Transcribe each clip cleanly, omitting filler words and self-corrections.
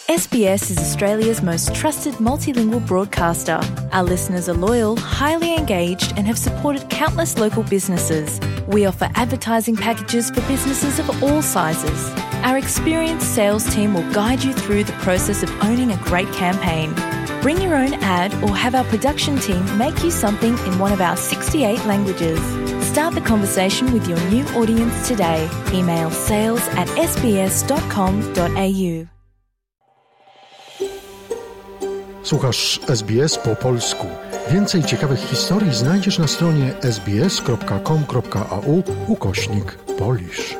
SBS is Australia's most trusted multilingual broadcaster. Our listeners are loyal, highly engaged, and have supported countless local businesses. We offer advertising packages for businesses of all sizes. Our experienced sales team will guide you through the process of owning a great campaign. Bring your own ad or have our production team make you something in one of our 68 languages. Start the conversation with your new audience today. Email sales@sbs.com.au. Słuchasz SBS po polsku. Więcej ciekawych historii znajdziesz na stronie sbs.com.au/Polish.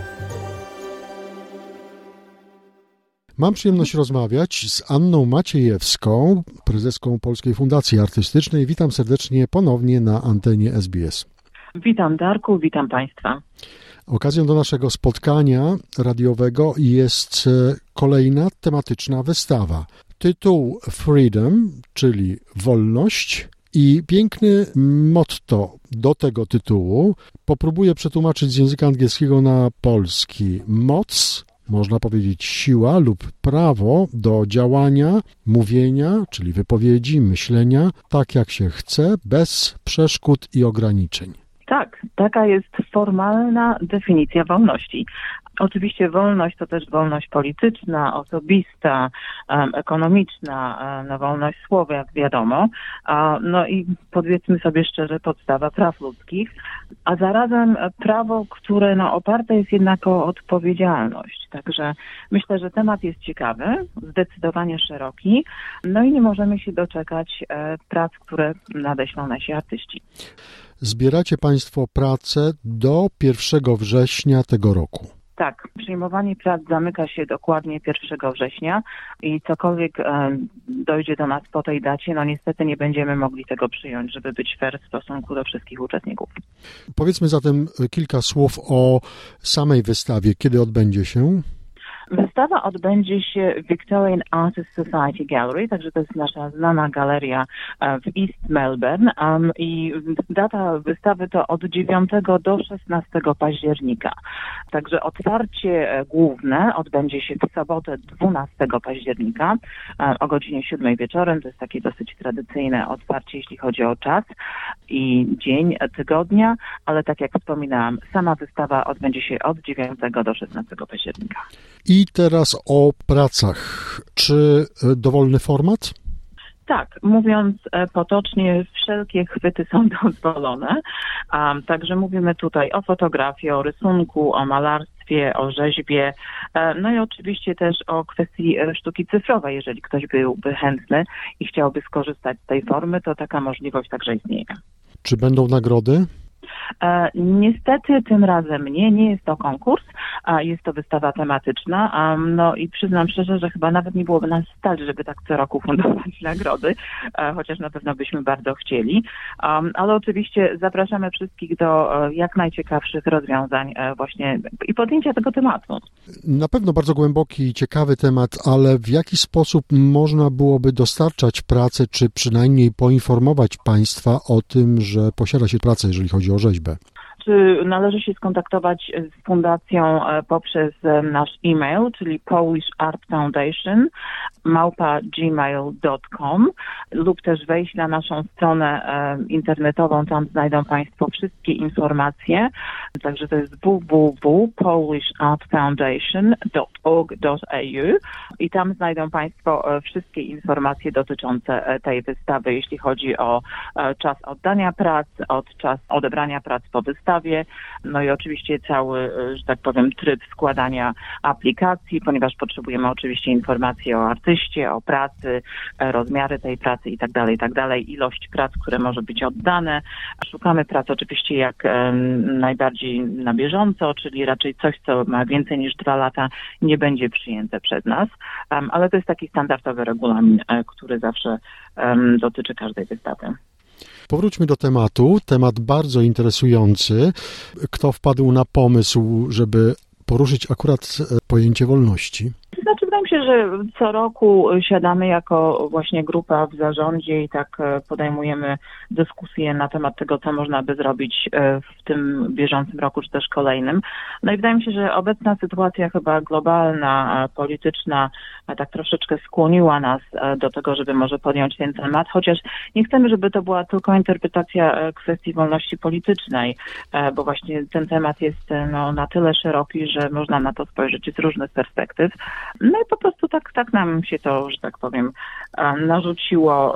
Mam przyjemność rozmawiać z Anną Maciejewską, prezeską Polskiej Fundacji Artystycznej. Witam serdecznie ponownie na antenie SBS. Witam Darku, witam Państwa. Okazją do naszego spotkania radiowego jest kolejna tematyczna wystawa. Tytuł Freedom, czyli wolność, i piękny motto do tego tytułu popróbuję przetłumaczyć z języka angielskiego na polski. Moc, można powiedzieć siła lub prawo do działania, mówienia, czyli wypowiedzi, myślenia, tak jak się chce, bez przeszkód i ograniczeń. Tak, taka jest formalna definicja wolności. Oczywiście wolność to też wolność polityczna, osobista, ekonomiczna, wolność słowa, jak wiadomo. No i powiedzmy sobie szczerze, podstawa praw ludzkich, a zarazem prawo, które oparte jest jednak o odpowiedzialność. Także myślę, że temat jest ciekawy, zdecydowanie szeroki, no i nie możemy się doczekać prac, które nadeślą nasi artyści. Zbieracie Państwo pracę do 1 września tego roku. Tak, przyjmowanie prac zamyka się dokładnie 1 września i cokolwiek dojdzie do nas po tej dacie, no niestety nie będziemy mogli tego przyjąć, żeby być fair w stosunku do wszystkich uczestników. Powiedzmy zatem kilka słów o samej wystawie. Kiedy odbędzie się? Wystawa odbędzie się w Victorian Artists Society Gallery, także to jest nasza znana galeria w East Melbourne i data wystawy to od 9 do 16 października. Także otwarcie główne odbędzie się w sobotę 12 października o godzinie 7 wieczorem. To jest takie dosyć tradycyjne otwarcie, jeśli chodzi o czas i dzień tygodnia, ale tak jak wspominałam, sama wystawa odbędzie się od 9 do 16 października. I teraz o pracach. Czy dowolny format? Tak, mówiąc potocznie, wszelkie chwyty są dozwolone. Także mówimy tutaj o fotografii, o rysunku, o malarstwie, o rzeźbie, no i oczywiście też o kwestii sztuki cyfrowej. Jeżeli ktoś byłby chętny i chciałby skorzystać z tej formy, to taka możliwość także istnieje. Czy będą nagrody? Niestety tym razem nie jest to konkurs, jest to wystawa tematyczna, no i przyznam szczerze, że chyba nawet nie byłoby nas stać, żeby tak co roku fundować nagrody, chociaż na pewno byśmy bardzo chcieli, ale oczywiście zapraszamy wszystkich do jak najciekawszych rozwiązań właśnie i podjęcia tego tematu. Na pewno bardzo głęboki i ciekawy temat, ale w jaki sposób można byłoby dostarczać pracę, czy przynajmniej poinformować Państwa o tym, że posiada się pracę, jeżeli chodzi o rzeźbę? Czy należy się skontaktować z fundacją poprzez nasz e-mail, czyli polishartfoundation@gmail.com lub też wejść na naszą stronę internetową, tam znajdą Państwo wszystkie informacje. Także to jest www.polishartfoundation.org.au i tam znajdą Państwo wszystkie informacje dotyczące tej wystawy, jeśli chodzi o czas oddania prac, czas odebrania prac po wystawie, no i oczywiście cały, że tak powiem, tryb składania aplikacji, ponieważ potrzebujemy oczywiście informacji o artyście, o pracy, rozmiary tej pracy i tak dalej, ilość prac, które może być oddane. Szukamy prac oczywiście jak najbardziej na bieżąco, czyli raczej coś, co ma więcej niż 2 lata, nie będzie przyjęte przez nas, ale to jest taki standardowy regulamin, który zawsze dotyczy każdej wystawy. Powróćmy do tematu. Temat bardzo interesujący. Kto wpadł na pomysł, żeby poruszyć akurat pojęcie wolności? Znaczy, wydaje mi się, że co roku siadamy jako właśnie grupa w zarządzie i tak podejmujemy dyskusję na temat tego, co można by zrobić w tym bieżącym roku, czy też kolejnym. No i wydaje mi się, że obecna sytuacja chyba globalna, polityczna, tak troszeczkę skłoniła nas do tego, żeby może podjąć ten temat, chociaż nie chcemy, żeby to była tylko interpretacja kwestii wolności politycznej, bo właśnie ten temat jest na tyle szeroki, że można na to spojrzeć z różnych perspektyw. No i po prostu tak nam się to, że tak powiem, narzuciło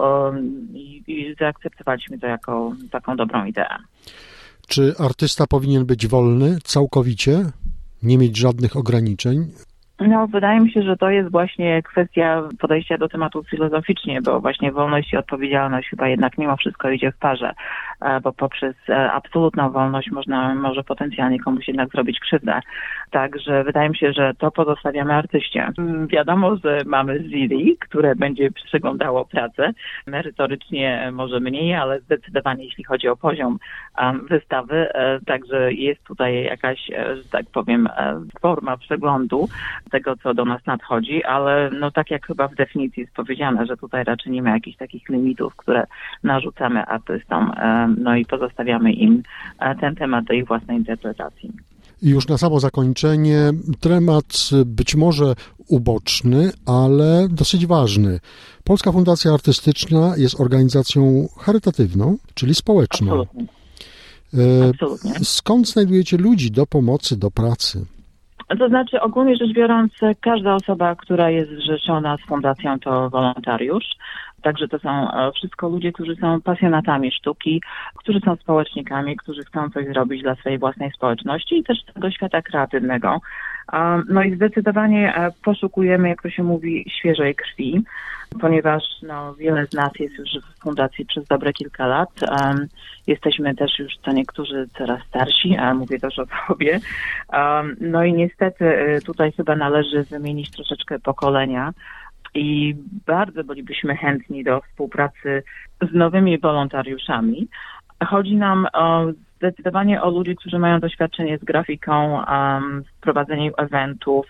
i zaakceptowaliśmy to jako taką dobrą ideę. Czy artysta powinien być wolny całkowicie, nie mieć żadnych ograniczeń? No, wydaje mi się, że to jest właśnie kwestia podejścia do tematu filozoficznie, bo właśnie wolność i odpowiedzialność chyba jednak mimo wszystko idzie w parze, bo poprzez absolutną wolność może potencjalnie komuś jednak zrobić krzywdę. Także wydaje mi się, że to pozostawiamy artyście. Wiadomo, że mamy jury, które będzie przeglądało pracę. Merytorycznie może mniej, ale zdecydowanie jeśli chodzi o poziom wystawy, także jest tutaj jakaś, że tak powiem, forma przeglądu tego, co do nas nadchodzi, ale no tak jak chyba w definicji jest powiedziane, że tutaj raczej nie ma jakichś takich limitów, które narzucamy artystom, no i pozostawiamy im ten temat do ich własnej interpretacji. I już na samo zakończenie temat być może uboczny, ale dosyć ważny. Polska Fundacja Artystyczna jest organizacją charytatywną, czyli społeczną. Absolutnie. Absolutnie. Skąd znajdujecie ludzi do pomocy, do pracy? To znaczy, ogólnie rzecz biorąc, każda osoba, która jest zrzeszona z fundacją, to wolontariusz. Także to są wszystko ludzie, którzy są pasjonatami sztuki, którzy są społecznikami, którzy chcą coś zrobić dla swojej własnej społeczności i też tego świata kreatywnego. No i zdecydowanie poszukujemy, jak to się mówi, świeżej krwi, ponieważ wiele z nas jest już w fundacji przez dobre kilka lat. Jesteśmy też już co niektórzy coraz starsi, a mówię też o sobie. No i niestety tutaj chyba należy wymienić troszeczkę pokolenia. I bardzo bylibyśmy chętni do współpracy z nowymi wolontariuszami. Chodzi nam zdecydowanie o ludzi, którzy mają doświadczenie z grafiką, w prowadzeniu eventów,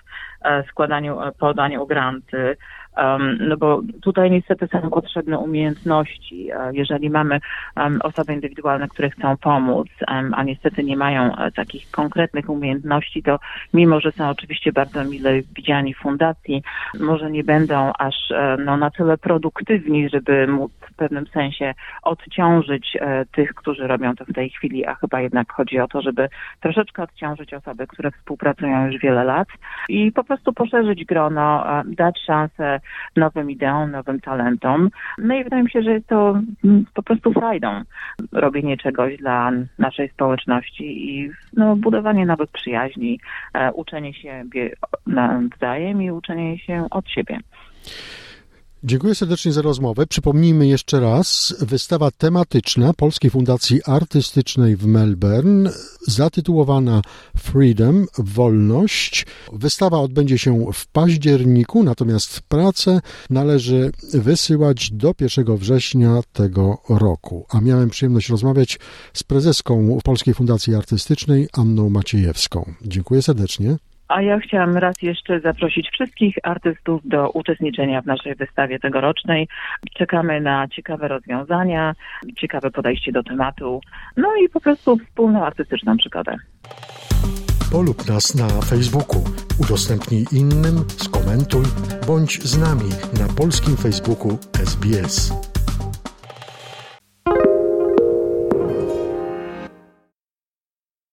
podaniu granty, no bo tutaj niestety są potrzebne umiejętności. Jeżeli mamy osoby indywidualne, które chcą pomóc, a niestety nie mają takich konkretnych umiejętności, to mimo, że są oczywiście bardzo mile widziani w fundacji, może nie będą aż na tyle produktywni, żeby móc w pewnym sensie odciążyć tych, którzy robią to w tej chwili, a chyba jednak chodzi o to, żeby troszeczkę odciążyć osoby, które współpracują już wiele lat i po prostu poszerzyć grono, dać szansę nowym ideom, nowym talentom. No i wydaje mi się, że jest to po prostu frajdą robienie czegoś dla naszej społeczności i budowanie nowych przyjaźni, uczenie się nawzajem i uczenie się od siebie. Dziękuję serdecznie za rozmowę. Przypomnijmy jeszcze raz, wystawa tematyczna Polskiej Fundacji Artystycznej w Melbourne, zatytułowana Freedom, Wolność. Wystawa odbędzie się w październiku, natomiast pracę należy wysyłać do 1 września tego roku. A miałem przyjemność rozmawiać z prezeską Polskiej Fundacji Artystycznej Anną Maciejewską. Dziękuję serdecznie. A ja chciałam raz jeszcze zaprosić wszystkich artystów do uczestniczenia w naszej wystawie tegorocznej. Czekamy na ciekawe rozwiązania, ciekawe podejście do tematu, no i po prostu wspólną artystyczną przygodę. Polub nas na Facebooku, udostępnij innym, skomentuj, bądź z nami na polskim Facebooku SBS.